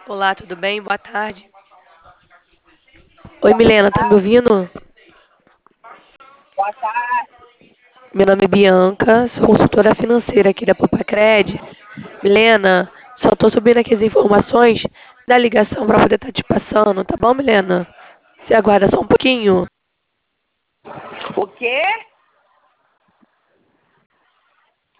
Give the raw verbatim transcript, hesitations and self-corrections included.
Olá, tudo bem? Boa tarde. Oi, Milena, tá me ouvindo? Boa tarde. Meu nome é Bianca, sou consultora financeira aqui da Papacred. Milena, só tô subindo aqui as informações da ligação para poder estar te passando, tá bom, Milena? Você aguarda só um pouquinho? O quê?